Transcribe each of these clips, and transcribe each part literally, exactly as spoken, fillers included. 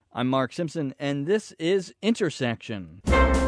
I'm Mark Simpson, and this is Intersection.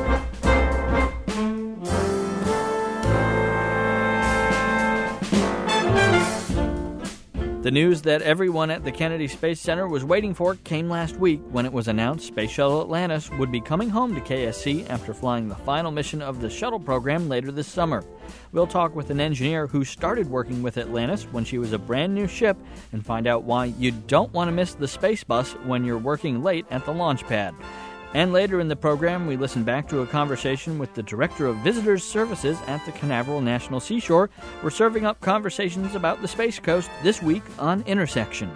The news that everyone at the Kennedy Space Center was waiting for came last week when it was announced Space Shuttle Atlantis would be coming home to K S C after flying the final mission of the shuttle program later this summer. We'll talk with an engineer who started working with Atlantis when she was a brand new ship and find out why you don't want to miss the space bus when you're working late at the launch pad. And later in the program, we listen back to a conversation with the Director of Visitors Services at the Canaveral National Seashore. We're serving up conversations about the Space Coast this week on Intersection.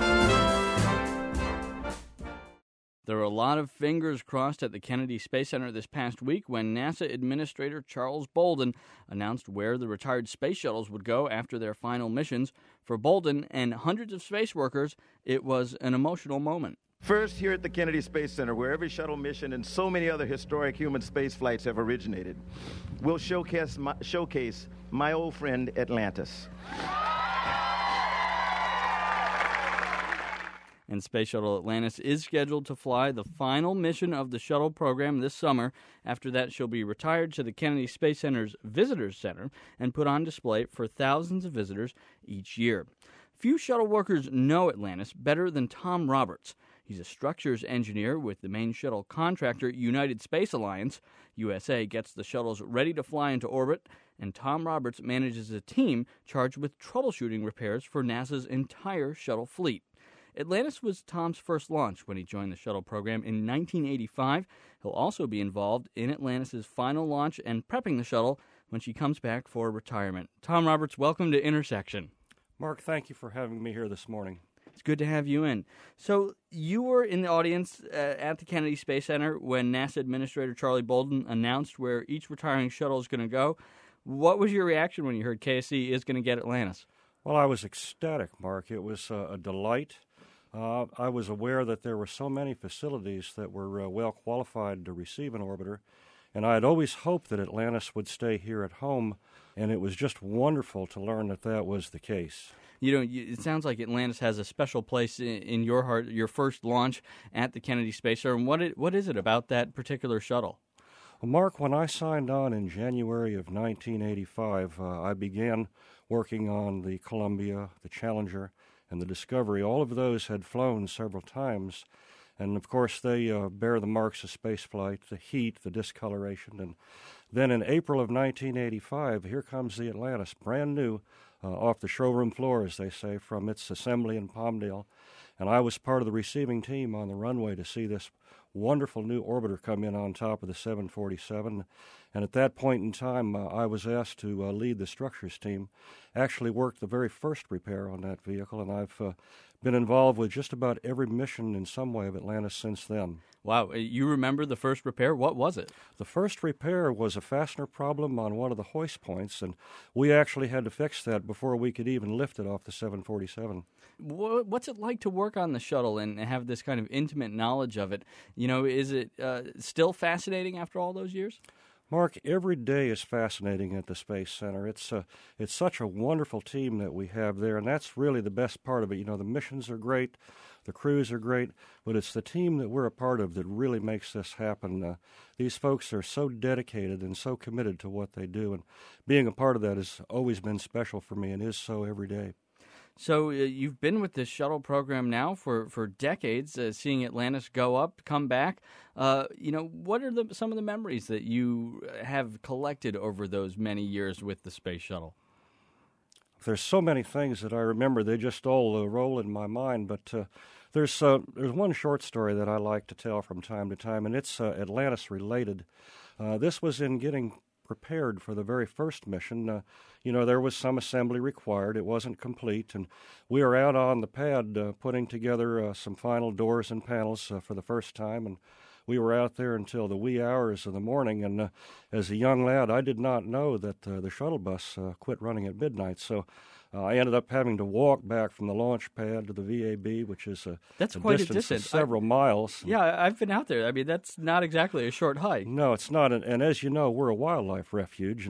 There were a lot of fingers crossed at the Kennedy Space Center this past week when NASA Administrator Charles Bolden announced where the retired space shuttles would go after their final missions. For Bolden and hundreds of space workers, it was an emotional moment. First, here at the Kennedy Space Center, where every shuttle mission and so many other historic human space flights have originated, we'll showcase my, showcase my old friend Atlantis. And Space Shuttle Atlantis is scheduled to fly the final mission of the shuttle program this summer. After that, she'll be retired to the Kennedy Space Center's Visitors Center and put on display for thousands of visitors each year. Few shuttle workers know Atlantis better than Tom Roberts. He's a structures engineer with the main shuttle contractor United Space Alliance. U S A gets the shuttles ready to fly into orbit, and Tom Roberts manages a team charged with troubleshooting repairs for NASA's entire shuttle fleet. Atlantis was Tom's first launch when he joined the shuttle program in nineteen eighty-five. He'll also be involved in Atlantis' final launch and prepping the shuttle when she comes back for retirement. Tom Roberts, welcome to Intersection. Mark, thank you for having me here this morning. It's good to have you in. So you were in the audience uh, at the Kennedy Space Center when NASA Administrator Charlie Bolden announced where each retiring shuttle is going to go. What was your reaction when you heard K S C is going to get Atlantis? Well, I was ecstatic, Mark. It was uh, a delight. Uh, I was aware that there were so many facilities that were uh, well qualified to receive an orbiter, and I had always hoped that Atlantis would stay here at home, and it was just wonderful to learn that that was the case. You know, it sounds like Atlantis has a special place in your heart, your first launch at the Kennedy Space Center. And what it, what is it about that particular shuttle? Well, Mark, when I signed on in January of nineteen eighty-five, uh, I began working on the Columbia, the Challenger, and the Discovery. All of those had flown several times, and of course they uh, bear the marks of spaceflight, the heat, the discoloration. And then in April of nineteen eighty-five, here comes the Atlantis, brand new, uh, off the showroom floor, as they say, from its assembly in Palmdale. And I was part of the receiving team on the runway to see this wonderful new orbiter come in on top of the seven forty-seven. And at that point in time, uh, I was asked to uh, lead the structures team, actually worked the very first repair on that vehicle, and I've uh, been involved with just about every mission in some way of Atlantis since then. Wow, you remember the first repair? What was it? The first repair was a fastener problem on one of the hoist points, and we actually had to fix that before we could even lift it off the seven forty-seven. What's it like to work on the shuttle and have this kind of intimate knowledge of it? You know, is it uh, still fascinating after all those years? Mark, every day is fascinating at the Space Center. It's a, it's such a wonderful team that we have there, and that's really the best part of it. You know, the missions are great, the crews are great, but it's the team that we're a part of that really makes this happen. Uh, these folks are so dedicated and so committed to what they do, and being a part of that has always been special for me and is so every day. So uh, you've been with this shuttle program now for, for decades, uh, seeing Atlantis go up, come back. Uh, you know, what are the, some of the memories that you have collected over those many years with the space shuttle? There's so many things that I remember. They just all uh, roll in my mind. But uh, there's uh, there's one short story that I like to tell from time to time, and it's uh, Atlantis-related. Uh, this was in getting prepared for the very first mission. Uh, you know, there was some assembly required. It wasn't complete, and we were out on the pad uh, putting together uh, some final doors and panels uh, for the first time, and we were out there until the wee hours of the morning, and uh, as a young lad, I did not know that uh, the shuttle bus uh, quit running at midnight, so uh, I ended up having to walk back from the launch pad to the V A B, which is a, that's a quite distance a distance. of several I, miles. Yeah, I've been out there. I mean, that's not exactly a short hike. No, it's not, and, and as you know, we're a wildlife refuge, and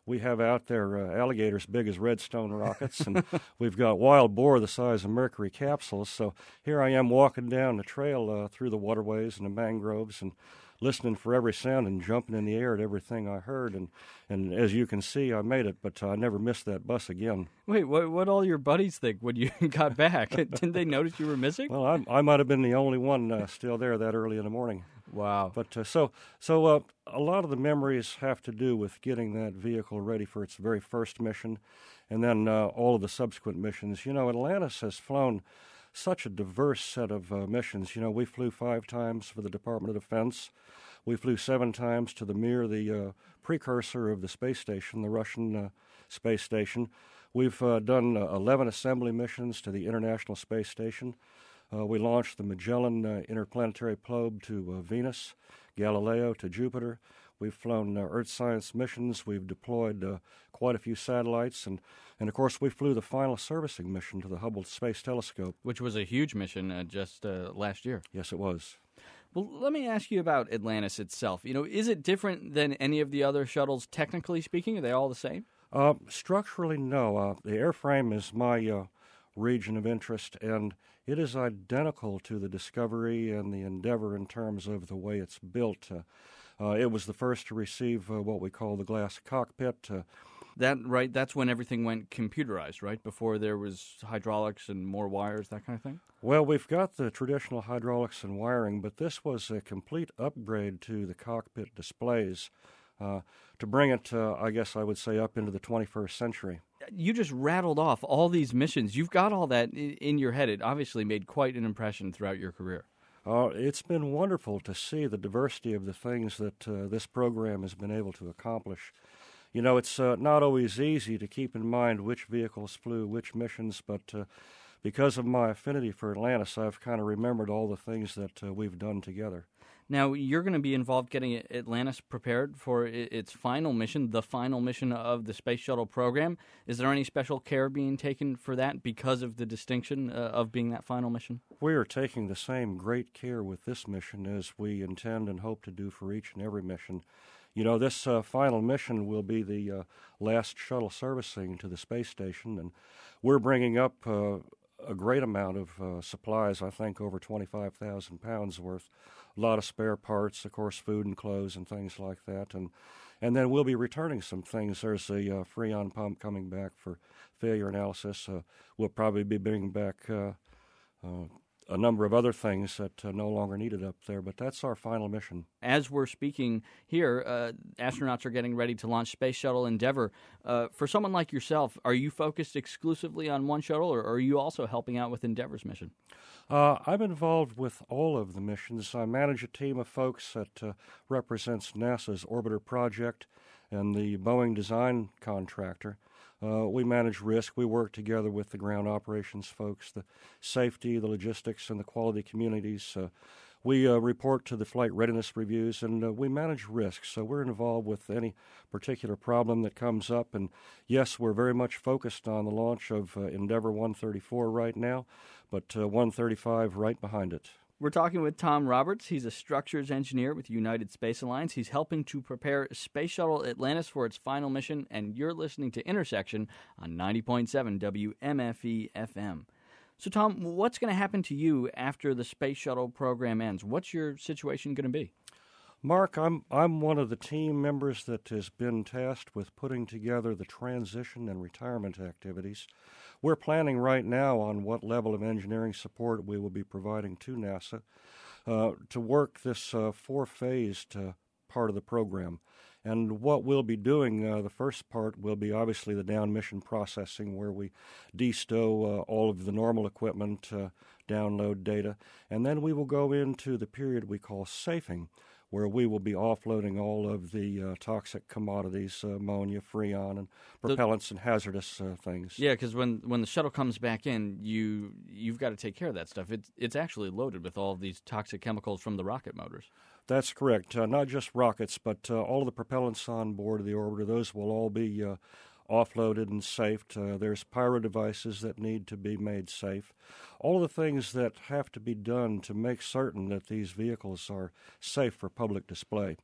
we have out there uh, alligators big as redstone rockets, and we've got wild boar the size of mercury capsules. So here I am walking down the trail uh, through the waterways and the mangroves and listening for every sound and jumping in the air at everything I heard. And, and as you can see, I made it, but I never missed that bus again. Wait, what what all your buddies think when you got back? Didn't they notice you were missing? Well, I, I might have been the only one uh, still there that early in the morning. Wow. But uh, so so uh, a lot of the memories have to do with getting that vehicle ready for its very first mission, and then uh, all of the subsequent missions. You know, Atlantis has flown such a diverse set of uh, missions. You know, we flew five times for the Department of Defense. We flew seven times to the Mir, the uh, precursor of the space station, the Russian uh, space station. We've uh, done uh, eleven assembly missions to the International Space Station. Uh, we launched the Magellan uh, interplanetary probe to uh, Venus, Galileo to Jupiter. We've flown uh, Earth science missions. We've deployed uh, quite a few satellites. And, and, of course, we flew the final servicing mission to the Hubble Space Telescope. Which was a huge mission uh, just uh, last year. Yes, it was. Well, let me ask you about Atlantis itself. You know, is it different than any of the other shuttles, technically speaking? Are they all the same? Uh, structurally, no. Uh, the airframe is my uh, region of interest, and it is identical to the Discovery and the Endeavour in terms of the way it's built. Uh, uh, it was the first to receive uh, what we call the glass cockpit. Uh, that right? That's when everything went computerized, right? Before there was hydraulics and more wires, that kind of thing? Well, we've got the traditional hydraulics and wiring, but this was a complete upgrade to the cockpit displays uh, to bring it, uh, I guess I would say, up into the twenty-first century. You just rattled off all these missions. You've got all that in your head. It obviously made quite an impression throughout your career. Uh, it's been wonderful to see the diversity of the things that uh, this program has been able to accomplish. You know, it's uh, not always easy to keep in mind which vehicles flew which missions, but uh, because of my affinity for Atlantis, I've kind of remembered all the things that uh, we've done together. Now, you're going to be involved getting Atlantis prepared for its final mission, the final mission of the Space Shuttle program. Is there any special care being taken for that because of the distinction uh, of being that final mission? We are taking the same great care with this mission as we intend and hope to do for each and every mission. You know, this uh, final mission will be the uh, last shuttle servicing to the space station, and we're bringing up uh, a great amount of uh, supplies, I think over twenty-five thousand pounds worth. A lot of spare parts, of course, food and clothes and things like that. And and then we'll be returning some things. There's a uh, Freon pump coming back for failure analysis. Uh, we'll probably be bringing back uh, uh, a number of other things that uh, no longer needed up there, but that's our final mission. As we're speaking here, uh, astronauts are getting ready to launch Space Shuttle Endeavour. Uh, for someone like yourself, are you focused exclusively on one shuttle, or are you also helping out with Endeavour's mission? Uh, I'm involved with all of the missions. I manage a team of folks that uh, represents NASA's Orbiter project and the Boeing design contractor. Uh, we manage risk. We work together with the ground operations folks, the safety, the logistics, and the quality communities. Uh, we uh, report to the flight readiness reviews, and uh, we manage risk. So we're involved with any particular problem that comes up. And yes, we're very much focused on the launch of uh, Endeavour one thirty-four right now, but uh, one thirty-five right behind it. We're talking with Tom Roberts. He's a structures engineer with United Space Alliance. He's helping to prepare Space Shuttle Atlantis for its final mission, and you're listening to Intersection on ninety point seven W M F E F M. So, Tom, what's going to happen to you after the Space Shuttle program ends? What's your situation going to be? Mark, I'm I'm one of the team members that has been tasked with putting together the transition and retirement activities. We're planning right now on what level of engineering support we will be providing to NASA uh, to work this uh, four-phased uh, part of the program. And what we'll be doing, uh, the first part will be obviously the down mission processing, where we destow uh, all of the normal equipment, uh, download data, and then we will go into the period we call safing, where we will be offloading all of the uh, toxic commodities, uh, ammonia, freon, and propellants the, and hazardous uh, things. Yeah, because when, when the shuttle comes back in, you, you've got to take care of that stuff. It's, it's actually loaded with all of these toxic chemicals from the rocket motors. That's correct. Uh, not just rockets, but uh, all of the propellants on board of the orbiter, those will all be uh, offloaded and safed. Uh, there's pyro devices that need to be made safe. All of the things that have to be done to make certain that these vehicles are safe for public display.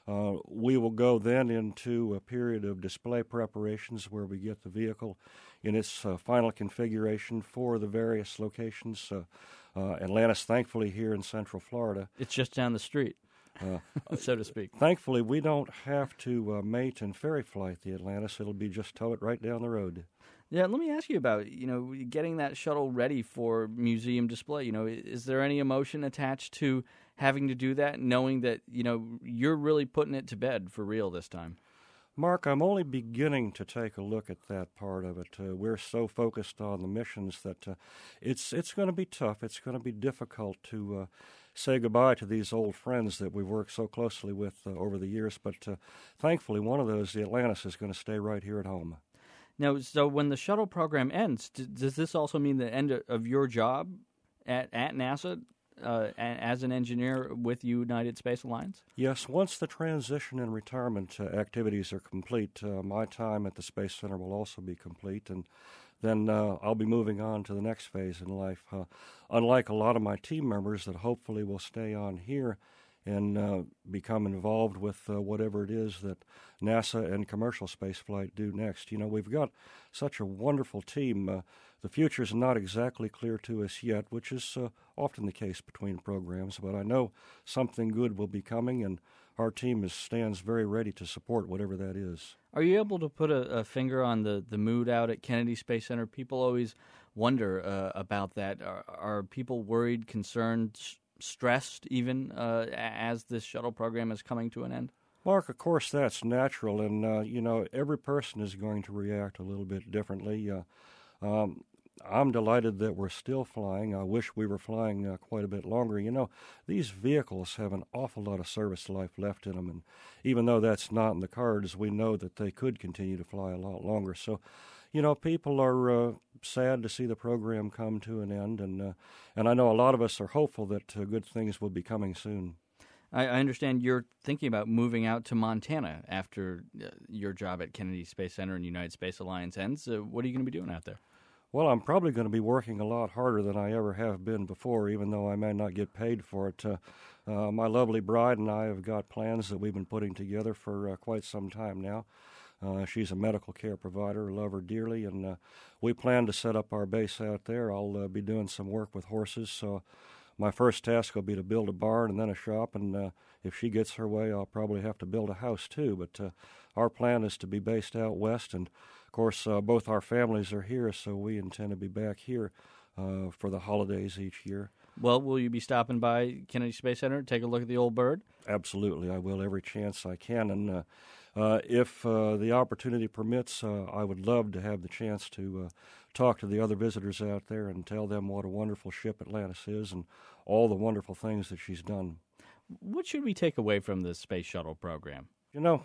Uh, we will go then into a period of display preparations where we get the vehicle in its uh, final configuration for the various locations. Uh, uh, Atlantis, thankfully, here in Central Florida. It's just down the street, uh, so to speak. Thankfully, we don't have to uh, mate and ferry flight the Atlantis. It'll be just tow it right down the road. Yeah, let me ask you about, you know, getting that shuttle ready for museum display. You know, is there any emotion attached to having to do that, knowing that, you know, you're really putting it to bed for real this time? Mark, I'm only beginning to take a look at that part of it. Uh, we're so focused on the missions that uh, it's it's going to be tough. It's going to be difficult to uh, say goodbye to these old friends that we've worked so closely with uh, over the years. But uh, thankfully, one of those, the Atlantis, is going to stay right here at home. Now, so when the shuttle program ends, d- does this also mean the end of your job at, at NASA uh, as an engineer with United Space Alliance? Yes, once the transition and retirement uh, activities are complete, uh, my time at the Space Center will also be complete, and then uh, I'll be moving on to the next phase in life. Uh, unlike a lot of my team members that hopefully will stay on here and uh, become involved with uh, whatever it is that NASA and commercial spaceflight do next. You know, we've got such a wonderful team. Uh, the future is not exactly clear to us yet, which is uh, often the case between programs, but I know something good will be coming, and our team is, stands very ready to support whatever that is. Are you able to put a, a finger on the, the mood out at Kennedy Space Center? People always wonder uh, about that. Are, are people worried, concerned, stressed even uh, as this shuttle program is coming to an end? Mark, of course, that's natural, and, uh, you know, every person is going to react a little bit differently. Uh, um, I'm delighted that we're still flying. I wish we were flying uh, quite a bit longer. You know, these vehicles have an awful lot of service life left in them, and even though that's not in the cards, we know that they could continue to fly a lot longer. So, you know, people are uh, sad to see the program come to an end, and uh, and I know a lot of us are hopeful that uh, good things will be coming soon. I, I understand you're thinking about moving out to Montana after uh, your job at Kennedy Space Center and United Space Alliance ends. Uh, what are you going to be doing out there? Well, I'm probably going to be working a lot harder than I ever have been before, even though I may not get paid for it. Uh, uh, my lovely bride and I have got plans that we've been putting together for uh, quite some time now. Uh, she's a medical care provider, love her dearly, and uh, we plan to set up our base out there. I'll uh, be doing some work with horses, so my first task will be to build a barn and then a shop, and uh, if she gets her way, I'll probably have to build a house too. But uh, our plan is to be based out west, and of course, uh, both our families are here, so we intend to be back here uh, for the holidays each year. Well, will you be stopping by Kennedy Space Center to take a look at the old bird? Absolutely, I will every chance I can, and uh, uh, if uh, the opportunity permits, uh, I would love to have the chance to uh, talk to the other visitors out there and tell them what a wonderful ship Atlantis is and all the wonderful things that she's done. What should we take away from the Space Shuttle program? You know,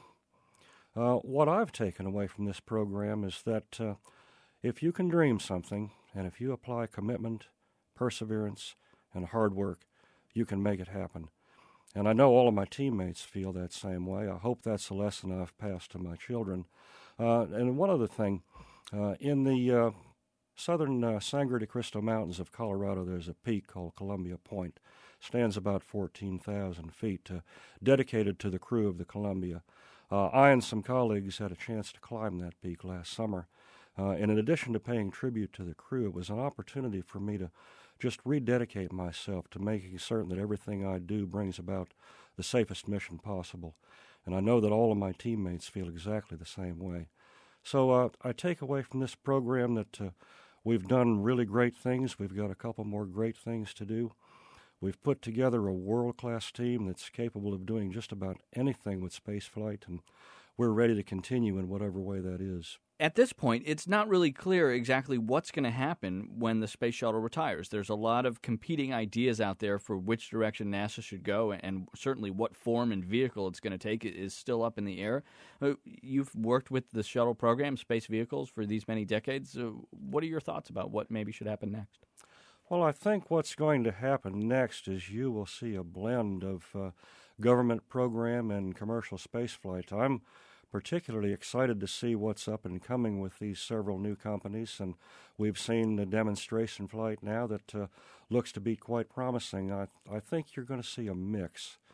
Uh, what I've taken away from this program is that uh, if you can dream something, and if you apply commitment, perseverance, and hard work, you can make it happen. And I know all of my teammates feel that same way. I hope that's a lesson I've passed to my children. Uh, and one other thing, uh, in the uh, southern uh, Sangre de Cristo Mountains of Colorado, there's a peak called Columbia Point. Stands about fourteen thousand feet, uh, dedicated to the crew of the Columbia. Uh, I and some colleagues had a chance to climb that peak last summer, uh, and in addition to paying tribute to the crew, it was an opportunity for me to just rededicate myself to making certain that everything I do brings about the safest mission possible. And I know that all of my teammates feel exactly the same way. So uh, I take away from this program that uh, we've done really great things. We've got a couple more great things to do. We've put together a world-class team that's capable of doing just about anything with spaceflight, and we're ready to continue in whatever way that is. At this point, it's not really clear exactly what's going to happen when the space shuttle retires. There's a lot of competing ideas out there for which direction NASA should go, and certainly what form and vehicle it's going to take is still up in the air. You've worked with the shuttle program, space vehicles, for these many decades. What are your thoughts about what maybe should happen next? Well, I think what's going to happen next is you will see a blend of uh, government program and commercial spaceflight. I'm particularly excited to see what's up and coming with these several new companies, and we've seen the demonstration flight now that uh, looks to be quite promising. I, I think you're going to see a mix.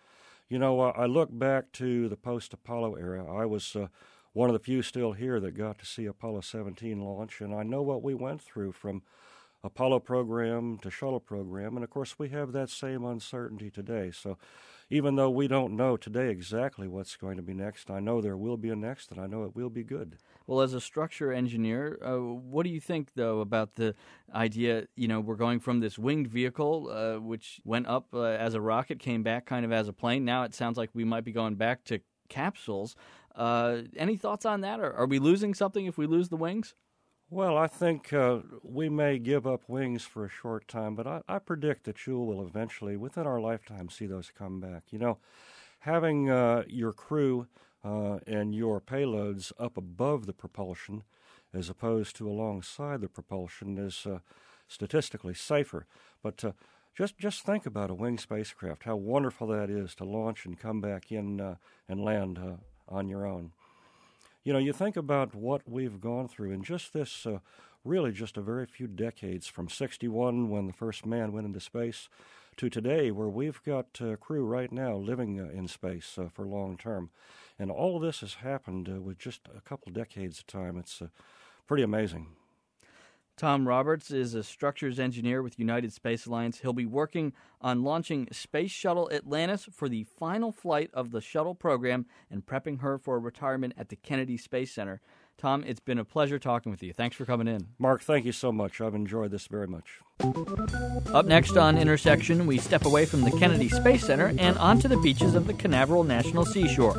You know, uh, I look back to the post-Apollo era. I was uh, one of the few still here that got to see Apollo seventeen launch, and I know what we went through from Apollo program to shuttle program, and of course we have that same uncertainty today. So even though we don't know today exactly what's going to be next, I know there will be a next, and I know it will be good. Well, as a structure engineer, uh, what do you think, though, about the idea, you know, we're going from this winged vehicle, uh, which went up uh, as a rocket, came back kind of as a plane. Now it sounds like we might be going back to capsules. Uh, any thoughts on that? Or are we losing something if we lose the wings? Well, I think uh, we may give up wings for a short time, but I, I predict that you will eventually, within our lifetime, see those come back. You know, having uh, your crew uh, and your payloads up above the propulsion as opposed to alongside the propulsion is uh, statistically safer. But uh, just just think about a winged spacecraft, how wonderful that is to launch and come back in uh, and land uh, on your own. You know, you think about what we've gone through in just this, uh, really just a very few decades, from sixty-one when the first man went into space to today, where we've got a uh, crew right now living uh, in space uh, for long term. And all of this has happened uh, with just a couple decades of time. It's uh, pretty amazing. Tom Roberts is a structures engineer with United Space Alliance. He'll be working on launching Space Shuttle Atlantis for the final flight of the shuttle program and prepping her for retirement at the Kennedy Space Center. Tom, it's been a pleasure talking with you. Thanks for coming in. Mark, thank you so much. I've enjoyed this very much. Up next on Intersection, we step away from the Kennedy Space Center and onto the beaches of the Canaveral National Seashore.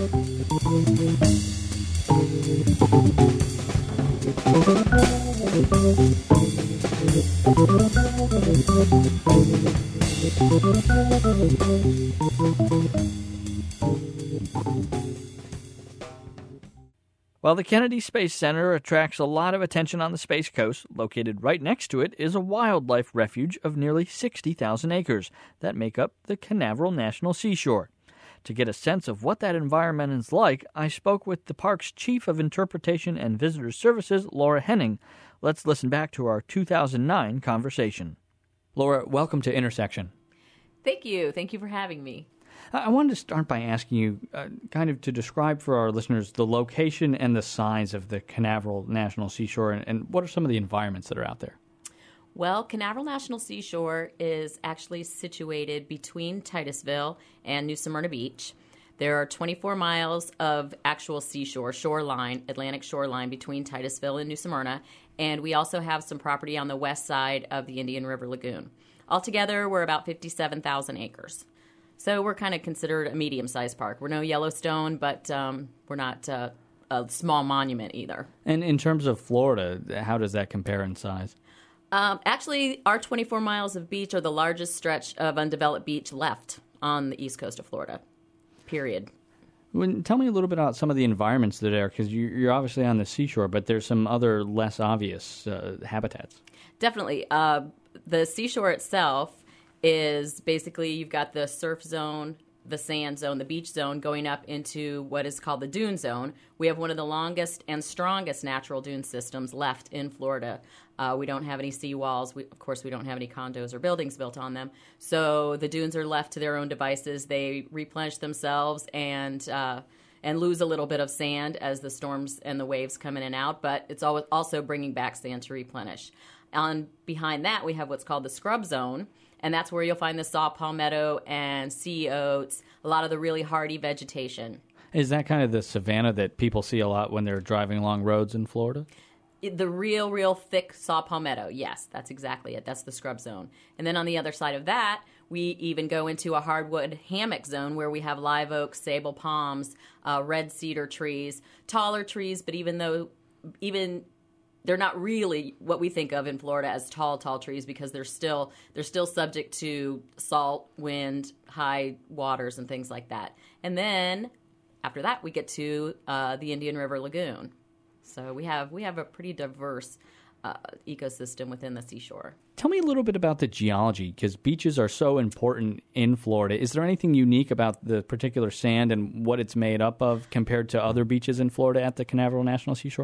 While the Kennedy Space Center attracts a lot of attention on the Space Coast, located right next to it is a wildlife refuge of nearly sixty thousand acres that make up the Canaveral National Seashore. To get a sense of what that environment is like, I spoke with the park's Chief of Interpretation and Visitor Services, Laura Henning. Let's listen back to our two thousand nine conversation. Laura, welcome to Intersection. Thank you. Thank you for having me. I wanted to start by asking you uh, kind of to describe for our listeners the location and the size of the Canaveral National Seashore, and, and what are some of the environments that are out there? Well, Canaveral National Seashore is actually situated between Titusville and New Smyrna Beach. There are twenty-four miles of actual seashore, shoreline, Atlantic shoreline between Titusville and New Smyrna, and we also have some property on the west side of the Indian River Lagoon. Altogether, we're about fifty-seven thousand acres. So we're kind of considered a medium-sized park. We're no Yellowstone, but um, we're not uh, a small monument either. And in terms of Florida, how does that compare in size? Um, actually, our twenty-four miles of beach are the largest stretch of undeveloped beach left on the east coast of Florida, period. Well, tell me a little bit about some of the environments that are there, because you're obviously on the seashore, but there's some other less obvious uh, habitats. Definitely. Uh, the seashore itself is basically, you've got the surf zone, the sand zone, the beach zone, going up into what is called the dune zone. We have one of the longest and strongest natural dune systems left in Florida. Uh, we don't have any seawalls. We, of course, we don't have any condos or buildings built on them. So the dunes are left to their own devices. They replenish themselves and uh, and lose a little bit of sand as the storms and the waves come in and out, but it's always also bringing back sand to replenish. On behind that, we have what's called the scrub zone, and that's where you'll find the saw palmetto and sea oats, a lot of the really hardy vegetation. Is that kind of the savanna that people see a lot when they're driving along roads in Florida? The real, real thick saw palmetto, yes, that's exactly it. That's the scrub zone. And then on the other side of that, we even go into a hardwood hammock zone where we have live oaks, sable palms, uh, red cedar trees, taller trees, but even though, even they're not really what we think of in Florida as tall, tall trees, because they're still they're still subject to salt, wind, high waters, and things like that. And then after that, we get to uh, the Indian River Lagoon. So we have we have a pretty diverse uh, ecosystem within the seashore. Tell me a little bit about the geology, because beaches are so important in Florida. Is there anything unique about the particular sand and what it's made up of compared to other beaches in Florida at the Canaveral National Seashore?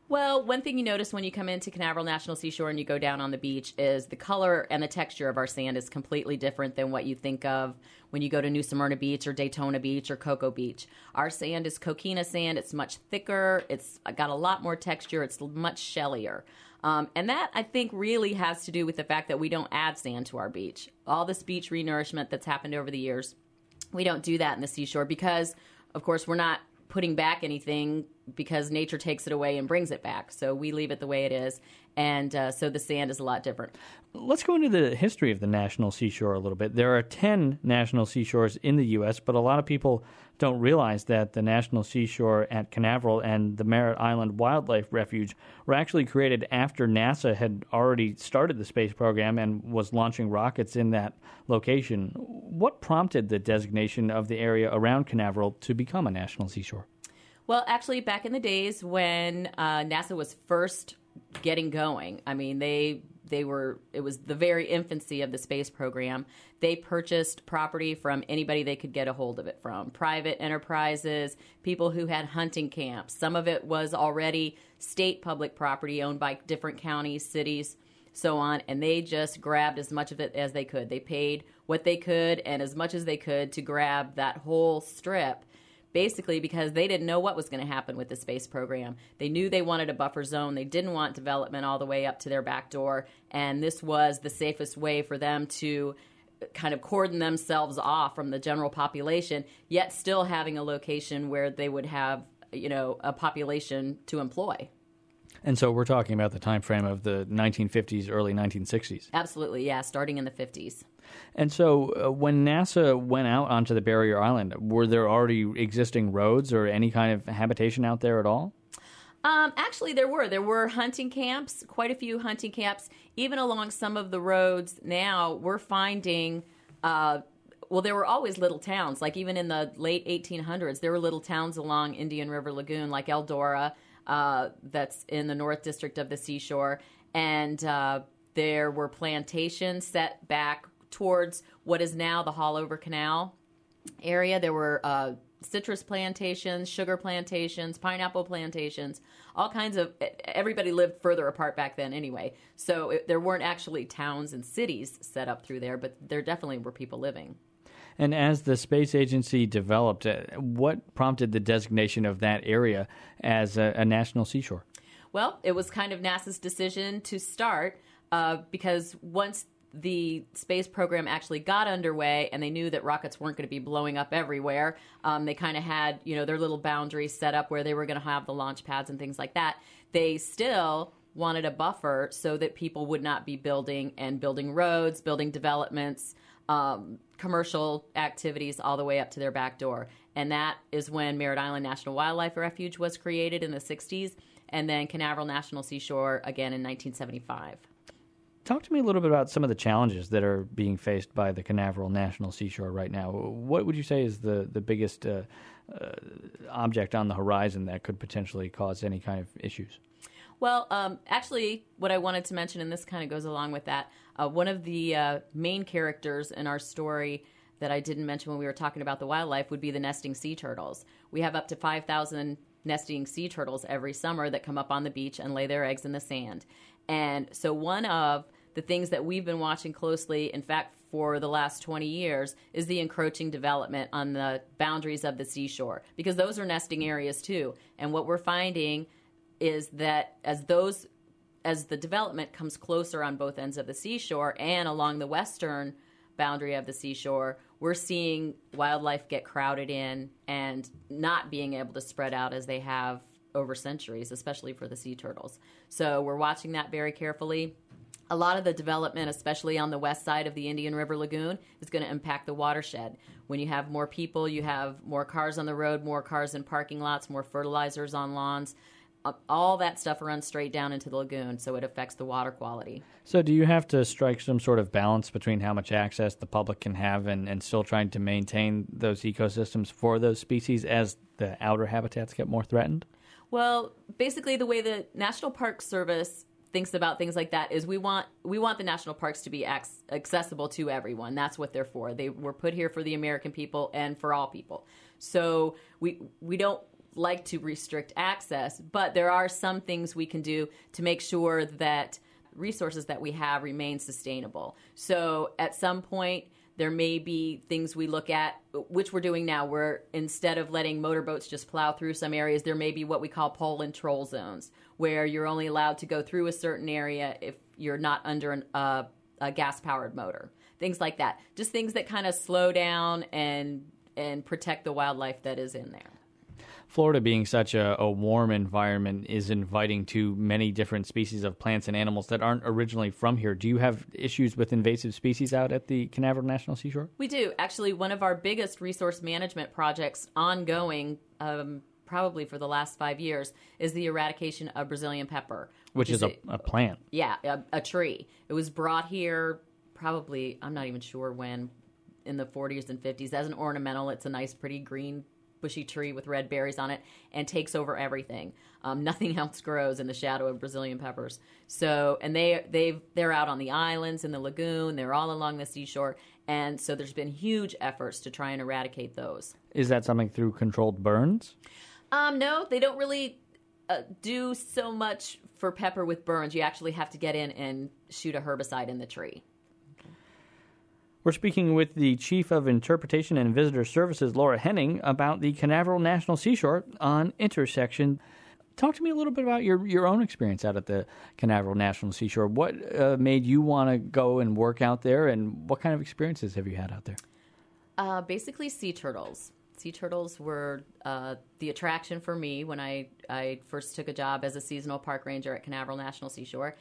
Well, one thing you notice when you come into Canaveral National Seashore and you go down on the beach is the color and the texture of our sand is completely different than what you think of when you go to New Smyrna Beach or Daytona Beach or Cocoa Beach. Our sand is coquina sand. It's much thicker. It's got a lot more texture. It's much shellier. Um, and that, I think, really has to do with the fact that we don't add sand to our beach. All this beach renourishment that's happened over the years, we don't do that in the seashore because, of course, we're not putting back anything because nature takes it away and brings it back. So we leave it the way it is, and uh, so the sand is a lot different. Let's go into the history of the National Seashore a little bit. There are ten National Seashores in the U S, but a lot of people don't realize that the National Seashore at Canaveral and the Merritt Island Wildlife Refuge were actually created after NASA had already started the space program and was launching rockets in that location. What prompted the designation of the area around Canaveral to become a National Seashore? Well, actually, back in the days when uh, NASA was first getting going, I mean, they they were it was the very infancy of the space program. They purchased property from anybody they could get a hold of it from, private enterprises, people who had hunting camps. Some of it was already state public property owned by different counties, cities, so on, and they just grabbed as much of it as they could. They paid what they could and as much as they could to grab that whole strip, basically because they didn't know what was going to happen with the space program. They knew they wanted a buffer zone. They didn't want development all the way up to their back door, and this was the safest way for them to kind of cordon themselves off from the general population, yet still having a location where they would have, you know, a population to employ. And so we're talking about the time frame of the nineteen fifties, early nineteen sixties. Absolutely, yeah, starting in the fifties. And so uh, when NASA went out onto the Barrier Island, were there already existing roads or any kind of habitation out there at all? Um, actually, there were. There were hunting camps, quite a few hunting camps. Even along some of the roads now, we're finding, uh, well, there were always little towns. Like even in the late eighteen hundreds, there were little towns along Indian River Lagoon, like Eldora, uh, that's in the North District of the seashore. And uh, there were plantations set back towards what is now the Haulover Canal area. There were uh, citrus plantations, sugar plantations, pineapple plantations, all kinds of, everybody lived further apart back then anyway. So it, there weren't actually towns and cities set up through there, but there definitely were people living. And as the space agency developed, uh, what prompted the designation of that area as a, a national seashore? Well, it was kind of NASA's decision to start uh, because once the space program actually got underway and they knew that rockets weren't going to be blowing up everywhere, um, they kind of had, you know, their little boundaries set up where they were going to have the launch pads and things like that. They still wanted a buffer so that people would not be building and building roads, building developments, um, commercial activities all the way up to their back door. And that is when Merritt Island National Wildlife Refuge was created in the sixties, and then Canaveral National Seashore again in nineteen seventy-five. Talk to me a little bit about some of the challenges that are being faced by the Canaveral National Seashore right now. What would you say is the, the biggest uh, uh, object on the horizon that could potentially cause any kind of issues? Well, um, actually, what I wanted to mention, and this kind of goes along with that, uh, one of the uh, main characters in our story that I didn't mention when we were talking about the wildlife would be the nesting sea turtles. We have up to five thousand nesting sea turtles every summer that come up on the beach and lay their eggs in the sand. And so one of the things that we've been watching closely, in fact, for the last twenty years, is the encroaching development on the boundaries of the seashore, because those are nesting areas too. And what we're finding is that as those, as the development comes closer on both ends of the seashore and along the western boundary of the seashore, we're seeing wildlife get crowded in and not being able to spread out as they have over centuries, especially for the sea turtles. So we're watching that very carefully. A lot of the development, especially on the west side of the Indian River Lagoon, is going to impact the watershed. When you have more people, you have more cars on the road, more cars in parking lots, more fertilizers on lawns. Uh, all that stuff runs straight down into the lagoon, so it affects the water quality. So do you have to strike some sort of balance between how much access the public can have and, and still trying to maintain those ecosystems for those species as the outer habitats get more threatened? Well, basically the way the National Park Service thinks about things like that is we want we want the national parks to be ac- accessible to everyone. That's what they're for. They were put here for the American people and for all people. So we we don't like to restrict access, but there are some things we can do to make sure that resources that we have remain sustainable. So at some point, there may be things we look at, which we're doing now, where instead of letting motorboats just plow through some areas, there may be what we call pole and troll zones, where you're only allowed to go through a certain area if you're not under an, uh, a gas-powered motor. Things like that. Just things that kind of slow down and and protect the wildlife that is in there. Florida, being such a, a warm environment, is inviting to many different species of plants and animals that aren't originally from here. Do you have issues with invasive species out at the Canaveral National Seashore? We do. Actually, one of our biggest resource management projects ongoing, um, probably for the last five years, is the eradication of Brazilian pepper. Which, which is, is a, a plant. Yeah, a, a tree. It was brought here probably, I'm not even sure when, in the forties and fifties as an ornamental. It's a nice, pretty green bushy tree with red berries on it, and takes over everything. Um, nothing else grows in the shadow of Brazilian peppers. So, and they they they're out on the islands in the lagoon. They're all along the seashore, and so there's been huge efforts to try and eradicate those. Is that something through controlled burns? Um, no, they don't really uh, do so much for pepper with burns. You actually have to get in and shoot a herbicide in the tree. We're speaking with the Chief of Interpretation and Visitor Services, Laura Henning, about the Canaveral National Seashore on Intersection. Talk to me a little bit about your, your own experience out at the Canaveral National Seashore. What uh, made you want to go and work out there, and what kind of experiences have you had out there? Uh, basically, sea turtles. Sea turtles were uh, the attraction for me when I, I first took a job as a seasonal park ranger at Canaveral National Seashore.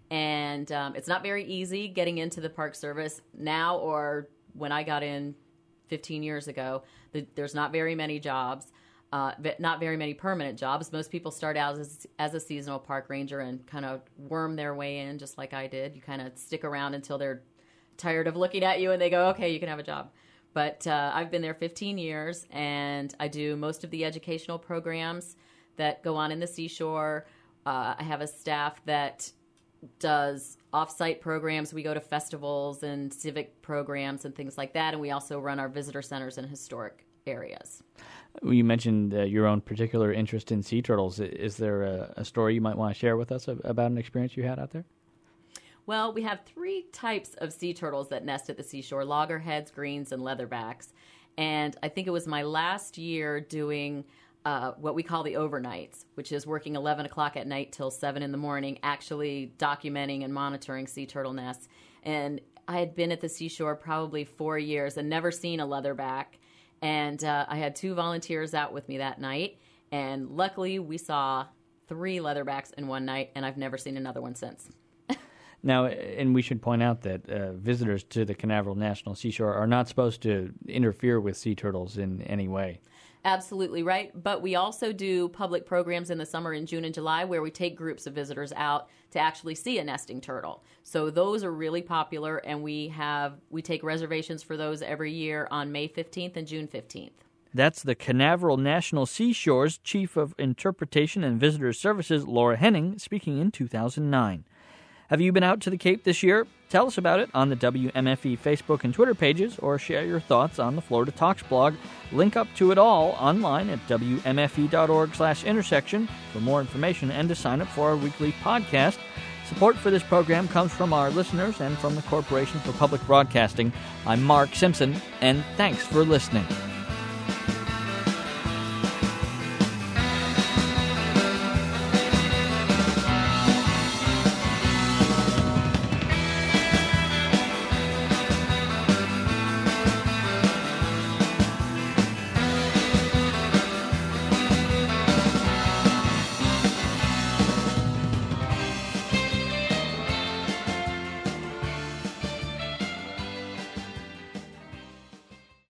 And um, it's not very easy getting into the Park Service now, or when I got in fifteen years ago. The, there's not very many jobs, uh, but not very many permanent jobs. Most people start out as, as a seasonal park ranger and kind of worm their way in, just like I did. You kind of stick around until they're tired of looking at you and they go, okay, you can have a job. But uh, I've been there fifteen years, and I do most of the educational programs that go on in the seashore. Uh, I have a staff that does off-site programs. We go to festivals and civic programs and things like that, and we also run our visitor centers in historic areas. You mentioned uh, your own particular interest in sea turtles. Is there a, a story you might want to share with us about an experience you had out there? Well, we have three types of sea turtles that nest at the seashore: loggerheads, greens, and leatherbacks. And I think it was my last year doing Uh, what we call the overnights, which is working eleven o'clock at night till seven in the morning, actually documenting and monitoring sea turtle nests. And I had been at the seashore probably four years and never seen a leatherback. And uh, I had two volunteers out with me that night. And luckily, we saw three leatherbacks in one night, and I've never seen another one since. Now, and we should point out that uh, visitors to the Canaveral National Seashore are not supposed to interfere with sea turtles in any way. Absolutely right. But we also do public programs in the summer in June and July where we take groups of visitors out to actually see a nesting turtle. So those are really popular, and we have we take reservations for those every year on May fifteenth and June fifteenth. That's the Canaveral National Seashore's Chief of Interpretation and Visitor Services, Laura Henning, speaking in two thousand nine. Have you been out to the Cape this year? Tell us about it on the W M F E Facebook and Twitter pages, or share your thoughts on the Florida Talks blog. Link up to it all online at W M F E dot org slash intersection for more information and to sign up for our weekly podcast. Support for this program comes from our listeners and from the Corporation for Public Broadcasting. I'm Mark Simpson, and thanks for listening.